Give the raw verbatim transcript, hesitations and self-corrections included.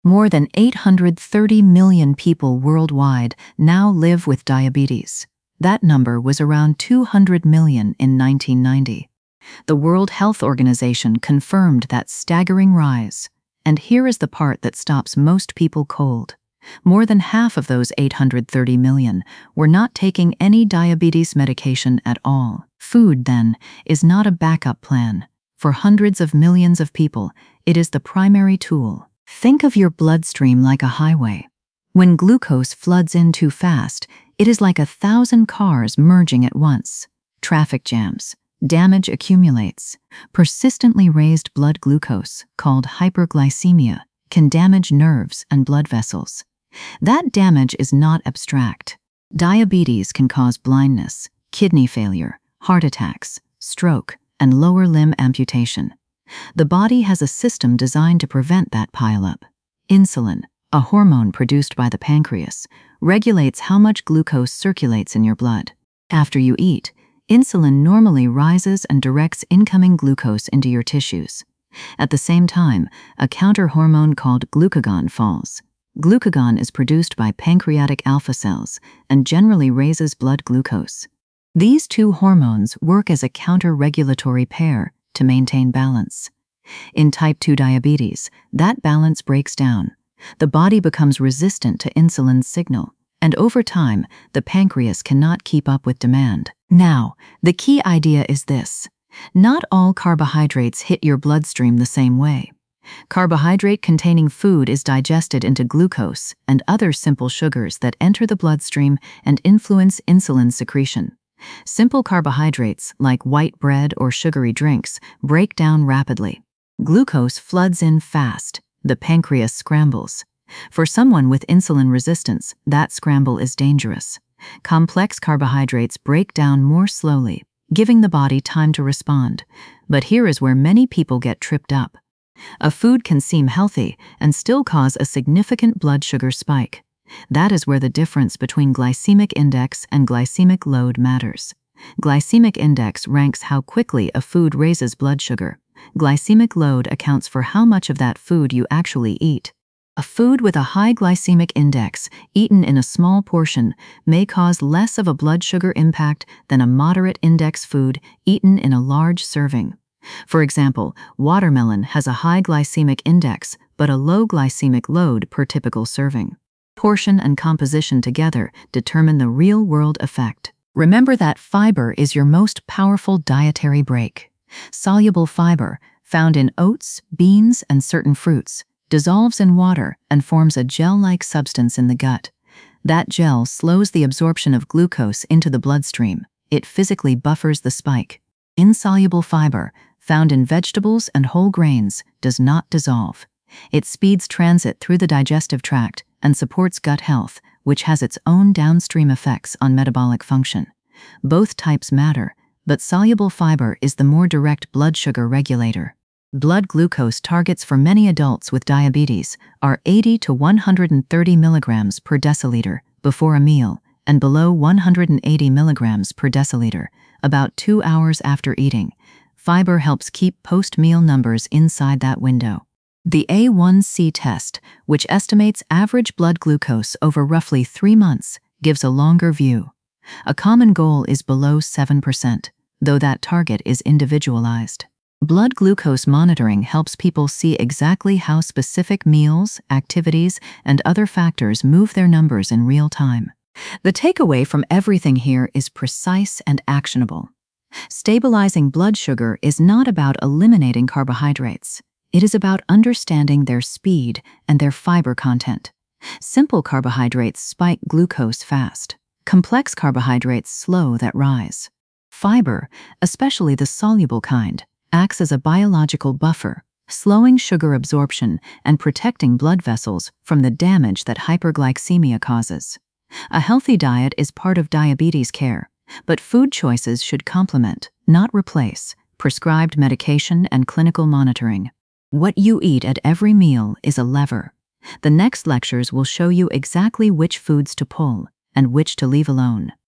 More than eight hundred thirty million people worldwide now live with diabetes. That number was around two hundred million in nineteen ninety. The World Health Organization confirmed that staggering rise. And here is the part that stops most people cold. More than half of those eight hundred thirty million were not taking any diabetes medication at all. Food, then, is not a backup plan. For hundreds of millions of people, it is the primary tool. Think of your bloodstream like a highway. When glucose floods in too fast, it is like a thousand cars merging at once. Traffic jams. Damage accumulates. Persistently raised blood glucose, called hyperglycemia, can damage nerves and blood vessels. That damage is not abstract. Diabetes can cause blindness, kidney failure, heart attacks, stroke, and lower limb amputation. The body has a system designed to prevent that pileup. Insulin, a hormone produced by the pancreas, regulates how much glucose circulates in your blood. After you eat, insulin normally rises and directs incoming glucose into your tissues. At the same time, a counter hormone called glucagon falls. Glucagon is produced by pancreatic alpha cells and generally raises blood glucose. These two hormones work as a counter-regulatory pair to maintain balance. In type two diabetes, that balance breaks down. The body becomes resistant to insulin's signal, and over time, the pancreas cannot keep up with demand. Now, the key idea is this. Not all carbohydrates hit your bloodstream the same way. Carbohydrate-containing food is digested into glucose and other simple sugars that enter the bloodstream and influence insulin secretion. Simple carbohydrates, like white bread or sugary drinks, break down rapidly. Glucose floods in fast. The pancreas scrambles. For someone with insulin resistance, that scramble is dangerous. Complex carbohydrates break down more slowly, giving the body time to respond. But here is where many people get tripped up. A food can seem healthy and still cause a significant blood sugar spike. That is where the difference between glycemic index and glycemic load matters. Glycemic index ranks how quickly a food raises blood sugar. Glycemic load accounts for how much of that food you actually eat. A food with a high glycemic index, eaten in a small portion, may cause less of a blood sugar impact than a moderate index food eaten in a large serving. For example, watermelon has a high glycemic index but a low glycemic load per typical serving. Portion and composition together determine the real-world effect. Remember that fiber is your most powerful dietary brake. Soluble fiber, found in oats, beans, and certain fruits, dissolves in water and forms a gel-like substance in the gut. That gel slows the absorption of glucose into the bloodstream. It physically buffers the spike. Insoluble fiber, found in vegetables and whole grains, does not dissolve. It speeds transit through the digestive tract and supports gut health, which has its own downstream effects on metabolic function. Both types matter, but soluble fiber is the more direct blood sugar regulator. Blood glucose targets for many adults with diabetes are eighty to one hundred thirty milligrams per deciliter before a meal and below one hundred eighty milligrams per deciliter about two hours after eating. Fiber helps keep post-meal numbers inside that window. The A one C test, which estimates average blood glucose over roughly three months, gives a longer view. A common goal is below seven percent, though that target is individualized. Blood glucose monitoring helps people see exactly how specific meals, activities, and other factors move their numbers in real time. The takeaway from everything here is precise and actionable. Stabilizing blood sugar is not about eliminating carbohydrates. It is about understanding their speed and their fiber content. Simple carbohydrates spike glucose fast. Complex carbohydrates slow that rise. Fiber, especially the soluble kind, acts as a biological buffer, slowing sugar absorption and protecting blood vessels from the damage that hyperglycemia causes. A healthy diet is part of diabetes care, but food choices should complement, not replace, prescribed medication and clinical monitoring. What you eat at every meal is a lever. The next lectures will show you exactly which foods to pull and which to leave alone.